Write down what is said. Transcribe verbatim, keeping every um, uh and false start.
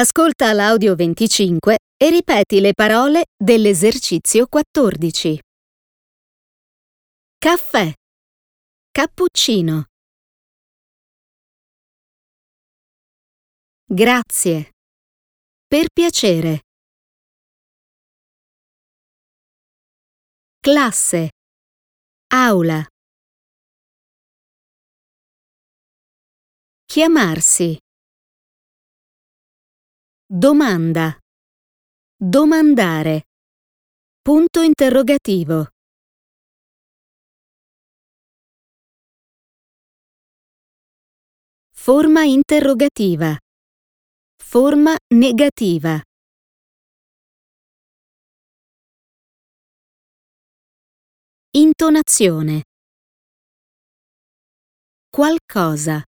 Ascolta l'audio venticinque e ripeti le parole dell'esercizio quattordici. Caffè, cappuccino. Grazie. Per piacere. Classe, aula. Chiamarsi. Domanda. Domandare. Punto interrogativo. Forma interrogativa. Forma negativa. Intonazione. Qualcosa.